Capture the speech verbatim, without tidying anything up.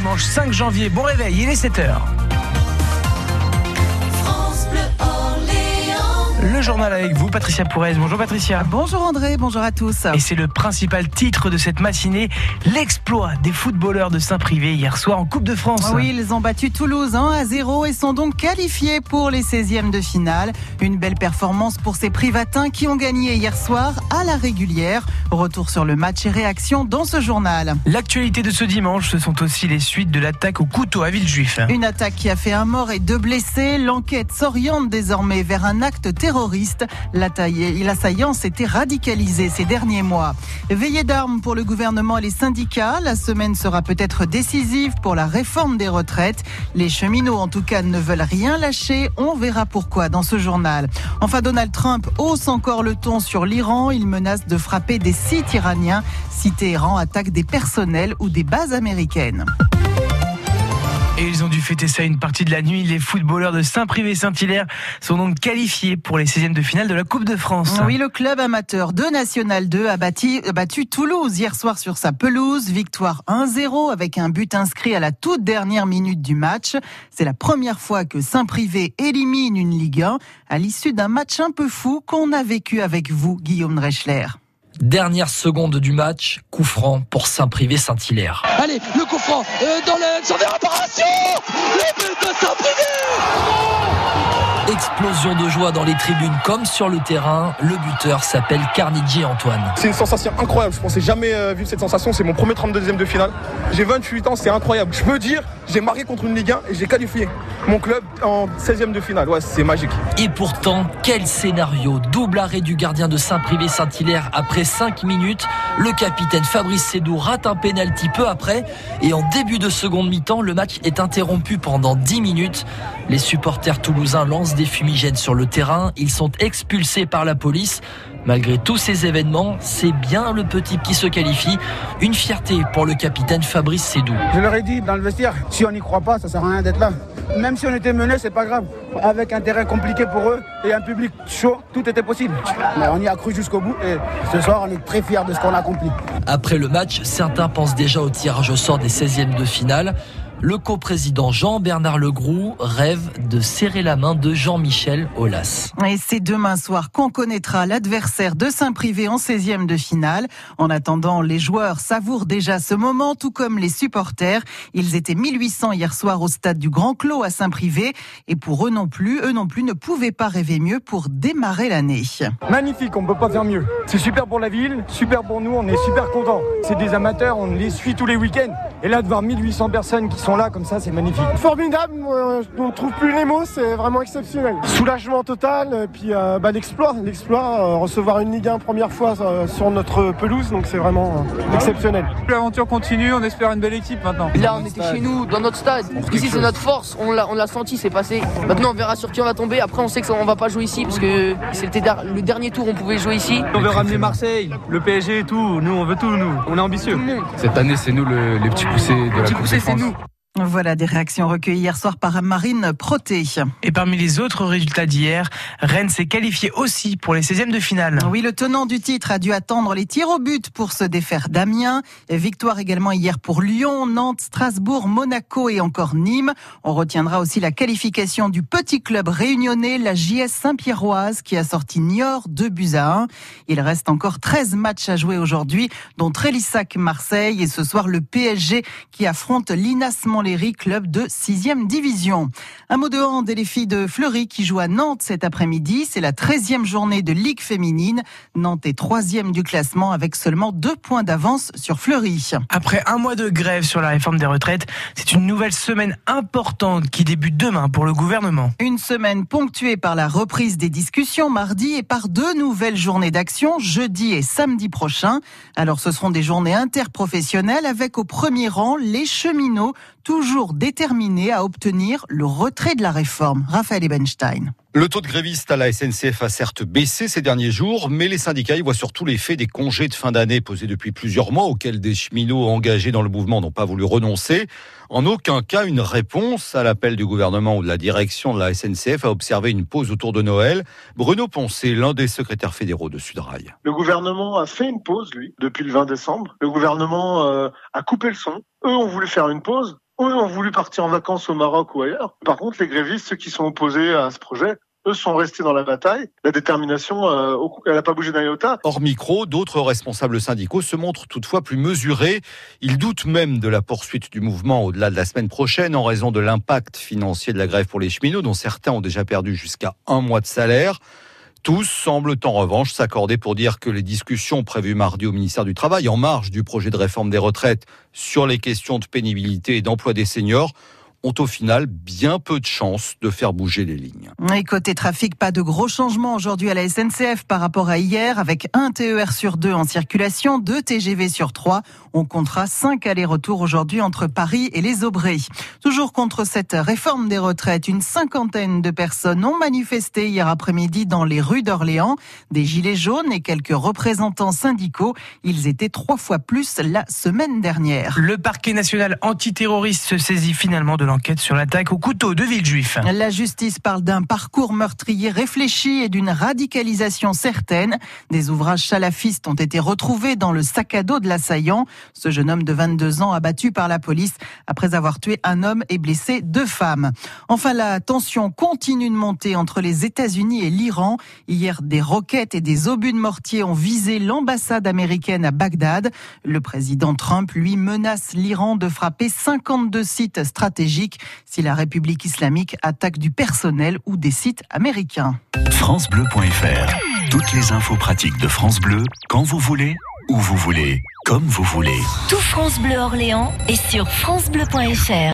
dimanche cinq janvier. Bon réveil, il est sept heures. Le journal avec vous, Patricia Pourez. Bonjour Patricia. Bonjour André, bonjour à tous. Et c'est le principal titre de cette matinée, l'exploit des footballeurs de Saint-Privé hier soir en Coupe de France. Oui, ils ont battu Toulouse un à zéro et sont donc qualifiés pour les seizièmes de finale. Une belle performance pour ces Privatins qui ont gagné hier soir à la régulière. Retour sur le match et réaction dans ce journal. L'actualité de ce dimanche, ce sont aussi les suites de l'attaque au couteau à Villejuif. Une attaque qui a fait un mort et deux blessés. L'enquête s'oriente désormais vers un acte terroriste. L'assaillant s'était radicalisé ces derniers mois. Veillée d'armes pour le gouvernement et les syndicats. La semaine sera peut-être décisive pour la réforme des retraites. Les cheminots, en tout cas, ne veulent rien lâcher. On verra pourquoi dans ce journal. Enfin, Donald Trump hausse encore le ton sur l'Iran. Il menace de frapper des sites iraniens si Téhéran attaque des personnels ou des bases américaines. Et ils ont dû fêter ça une partie de la nuit. Les footballeurs de Saint-Privé-Saint-Hilaire sont donc qualifiés pour les seizièmes de finale de la Coupe de France. Oui, le club amateur de National deux a battu, a battu Toulouse hier soir sur sa pelouse. Victoire un zéro avec un but inscrit à la toute dernière minute du match. C'est la première fois que Saint-Privé élimine une Ligue un à l'issue d'un match un peu fou qu'on a vécu avec vous, Guillaume Dreschler. Dernière seconde du match, coup franc pour Saint-Privé-Saint-Hilaire. Allez, le coup franc euh, dans le sur des réparations. Le but de Saint-Privé. Explosion de joie dans les tribunes comme sur le terrain. Le buteur s'appelle Carnegie Antoine. C'est une sensation incroyable. Je pensais jamais euh, vu cette sensation. C'est mon premier trente-deuxième de finale. J'ai vingt-huit ans, c'est incroyable. Je peux dire, j'ai marqué contre une Ligue un et j'ai qualifié mon club en seizième de finale. Ouais, c'est magique. Et pourtant, quel scénario. Double arrêt du gardien de Saint-Privé-Saint-Hilaire après cinq minutes. Le capitaine Fabrice Sédou rate un pénalty peu après. Et en début de seconde mi-temps, le match est interrompu pendant dix minutes. Les supporters toulousains lancent des fumigènes sur le terrain. Ils sont expulsés par la police. Malgré tous ces événements, c'est bien le petit qui se qualifie. Une fierté pour le capitaine Fabrice Sédou. Je leur ai dit dans le vestiaire, si on n'y croit pas, ça sert à rien d'être là. Même si on était mené, c'est pas grave. Avec un terrain compliqué pour eux et un public chaud, tout était possible. Mais on y a cru jusqu'au bout et ce soir, on est très fiers de ce qu'on a accompli. Après le match, certains pensent déjà au tirage au sort des seizièmes de finale. Le coprésident Jean-Bernard Legroux rêve de serrer la main de Jean-Michel Aulas. Et c'est demain soir qu'on connaîtra l'adversaire de Saint-Privé en seizième de finale. En attendant, les joueurs savourent déjà ce moment, tout comme les supporters. Ils étaient mille huit cents hier soir au stade du Grand Clos à Saint-Privé. Et pour eux non plus, eux non plus ne pouvaient pas rêver mieux pour démarrer l'année. Magnifique, on ne peut pas faire mieux. C'est super pour la ville, super pour nous, on est super contents. C'est des amateurs, on les suit tous les week-ends. Et là, de voir mille huit cents personnes qui sont là comme ça, c'est magnifique. Formidable, on ne trouve plus les mots, c'est vraiment exceptionnel. Soulagement total, puis euh, bah, l'exploit, l'exploit, euh, recevoir une Ligue un première fois euh, sur notre pelouse, donc c'est vraiment euh, exceptionnel. L'aventure continue, on espère une belle équipe maintenant. Là, on était chez nous, dans notre stade. Ici, c'est notre force, on l'a, on l'a senti, c'est passé. Maintenant, on verra sur qui on va tomber. Après, on sait qu'on va pas jouer ici, parce que c'était le dernier tour, on pouvait jouer ici. On veut ramener Marseille, le P S G et tout. Nous, on veut tout, nous. On est ambitieux. Cette année, c'est nous le, les petits poussés de la Coupe de France. C'est nous. Voilà des réactions recueillies hier soir par Marine Proté. Et parmi les autres résultats d'hier, Rennes s'est qualifié aussi pour les seizièmes de finale. Oui, le tenant du titre a dû attendre les tirs au but pour se défaire d'Amiens. Victoire également hier pour Lyon, Nantes, Strasbourg, Monaco et encore Nîmes. On retiendra aussi la qualification du petit club réunionnais, la J S Saint-Pierroise, qui a sorti Niort deux buts à un. Il reste encore treize matchs à jouer aujourd'hui, dont Trélissac-Marseille et ce soir le P S G qui affronte l'I N A S Montlhéry, club de sixième division. Un mot de hand et les filles de Fleury qui jouent à Nantes cet après-midi. C'est la treizième journée de Ligue féminine. Nantes est troisième du classement avec seulement deux points d'avance sur Fleury. Après un mois de grève sur la réforme des retraites, c'est une nouvelle semaine importante qui débute demain pour le gouvernement. Une semaine ponctuée par la reprise des discussions mardi et par deux nouvelles journées d'action jeudi et samedi prochain. Alors ce seront des journées interprofessionnelles avec au premier rang les cheminots, toujours déterminés à obtenir le retrait de la réforme. Raphaël Ebenstein. Le taux de grévistes à la S N C F a certes baissé ces derniers jours, mais les syndicats y voient surtout l'effet des congés de fin d'année posés depuis plusieurs mois auxquels des cheminots engagés dans le mouvement n'ont pas voulu renoncer. En aucun cas une réponse à l'appel du gouvernement ou de la direction de la S N C F a observé une pause autour de Noël. Bruno Poncé, l'un des secrétaires fédéraux de Sudrail. Le gouvernement a fait une pause, lui, depuis le vingt décembre. Le gouvernement euh, a coupé le son. Eux ont voulu faire une pause. eux ont voulu partir en vacances au Maroc ou ailleurs. Par contre, les grévistes, ceux qui sont opposés à ce projet, eux sont restés dans la bataille. La détermination, euh, elle n'a pas bougé d'un iota. Hors micro, d'autres responsables syndicaux se montrent toutefois plus mesurés. Ils doutent même de la poursuite du mouvement au-delà de la semaine prochaine en raison de l'impact financier de la grève pour les cheminots, dont certains ont déjà perdu jusqu'à un mois de salaire. Tous semblent en revanche s'accorder pour dire que les discussions prévues mardi au ministère du Travail, en marge du projet de réforme des retraites sur les questions de pénibilité et d'emploi des seniors, ont au final bien peu de chances de faire bouger les lignes. Et côté trafic, pas de gros changements aujourd'hui à la S N C F par rapport à hier, avec un T E R sur deux en circulation, deux T G V sur trois. On comptera cinq allers-retours aujourd'hui entre Paris et les Aubrais. Toujours contre cette réforme des retraites, une cinquantaine de personnes ont manifesté hier après-midi dans les rues d'Orléans. Des gilets jaunes et quelques représentants syndicaux. Ils étaient trois fois plus la semaine dernière. Le parquet national antiterroriste se saisit finalement de l'enquête sur l'attaque au couteau de Villejuif. La justice parle d'un parcours meurtrier réfléchi et d'une radicalisation certaine. Des ouvrages salafistes ont été retrouvés dans le sac à dos de l'assaillant. Ce jeune homme de vingt-deux ans abattu par la police après avoir tué un homme et blessé deux femmes. Enfin, la tension continue de monter entre les États-Unis et l'Iran. Hier, des roquettes et des obus de mortier ont visé l'ambassade américaine à Bagdad. Le président Trump, lui, menace l'Iran de frapper cinquante-deux sites stratégiques si la République islamique attaque du personnel ou des sites américains. francebleu point f r. Toutes les infos pratiques de France Bleu, quand vous voulez, où vous voulez, comme vous voulez. Tout France Bleu Orléans est sur francebleu point f r.